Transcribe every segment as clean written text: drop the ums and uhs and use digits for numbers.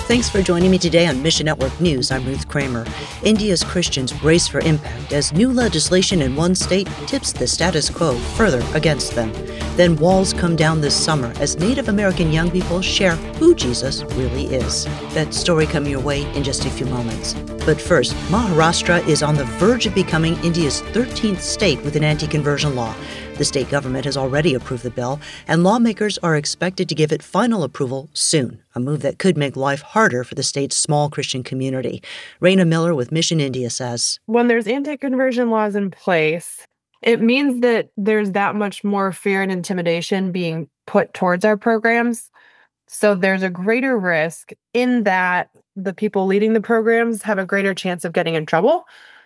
Thanks for joining me today on Mission Network News. I'm Ruth Kramer. India's Christians brace for impact as new legislation in one state tips the status quo further against them. Then walls come down this summer as Native American young people share who Jesus really is. That story coming your way in just a few moments. But first, Maharashtra is on the verge of becoming India's 13th state with an anti-conversion law. The state government has already approved the bill, and lawmakers are expected to give it final approval soon, a move that could make life harder for the state's small Christian community. Raina Miller with Mission India says, when there's anti-conversion laws in place, it means that there's that much more fear and intimidation being put towards our programs. So there's a greater risk in that the people leading the programs have a greater chance of getting in trouble.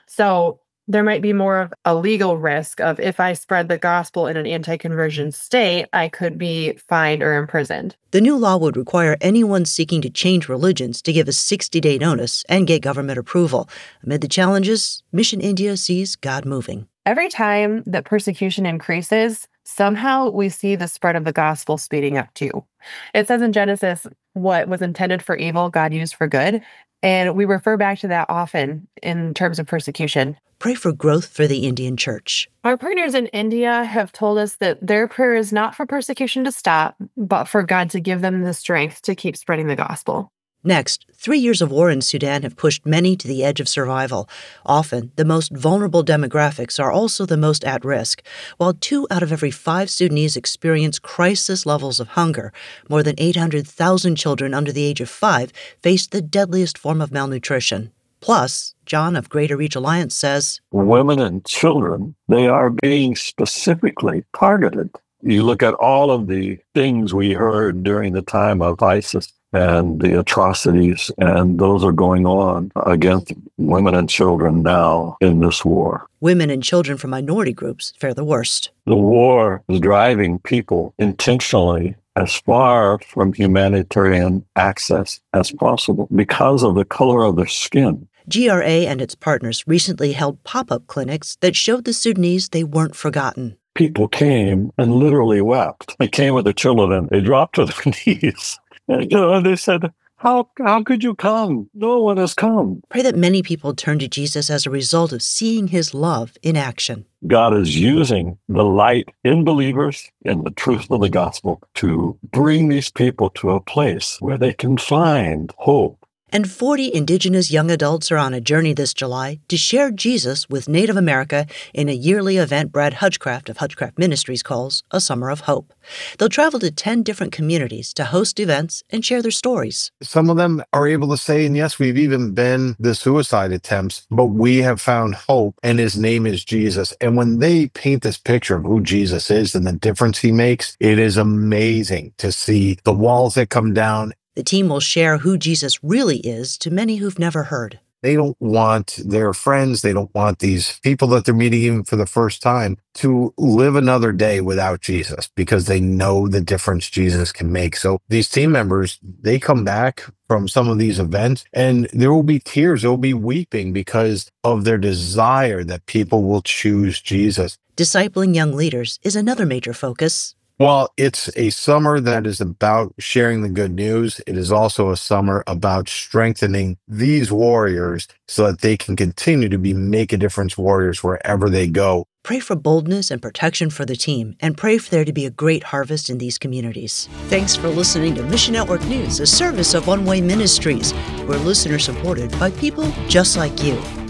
So there might be more of a legal risk of if I spread the gospel in an anti-conversion state, I could be fined or imprisoned. The new law would require anyone seeking to change religions to give a 60-day notice and get government approval. Amid the challenges, Mission India sees God moving. Every time that persecution increases, somehow we see the spread of the gospel speeding up too. It says in Genesis, what was intended for evil, God used for good. And we refer back to that often in terms of persecution. Pray for growth for the Indian church. Our partners in India have told us that their prayer is not for persecution to stop, but for God to give them the strength to keep spreading the gospel. Next, 3 years of war in Sudan have pushed many to the edge of survival. Often, the most vulnerable demographics are also the most at risk. While 2 out of every 5 Sudanese experience crisis levels of hunger, more than 800,000 children under the age of 5 face the deadliest form of malnutrition. Plus, John of Greater Reach Alliance says, women and children, they are being specifically targeted. You look at all of the things we heard during the time of ISIS and the atrocities, and those are going on against women and children now in this war. Women and children from minority groups fare the worst. The war is driving people intentionally as far from humanitarian access as possible because of the color of their skin. GRA and its partners recently held pop-up clinics that showed the Sudanese they weren't forgotten. People came and literally wept. They came with their children. They dropped to their knees. And they said, how could you come? No one has come. Pray that many people turn to Jesus as a result of seeing his love in action. God is using the light in believers and the truth of the gospel to bring these people to a place where they can find hope. And 40 Indigenous young adults are on a journey this July to share Jesus with Native America in a yearly event Brad Hutchcraft of Hutchcraft Ministries calls A Summer of Hope. They'll travel to 10 different communities to host events and share their stories. Some of them are able to say, and yes, we've even been the suicide attempts, but we have found hope, and his name is Jesus. And when they paint this picture of who Jesus is and the difference he makes, it is amazing to see the walls that come down. The team will share who Jesus really is to many who've never heard. They don't want their friends, they don't want these people that they're meeting even for the first time to live another day without Jesus because they know the difference Jesus can make. So these team members, they come back from some of these events and there will be tears, there will be weeping because of their desire that people will choose Jesus. Discipling young leaders is another major focus. Well, it's a summer that is about sharing the good news. It is also a summer about strengthening these warriors so that they can continue to be make a difference warriors wherever they go. Pray for boldness and protection for the team, and pray for there to be a great harvest in these communities. Thanks for listening to Mission Network News, a service of One Way Ministries. We're listener supported by people just like you.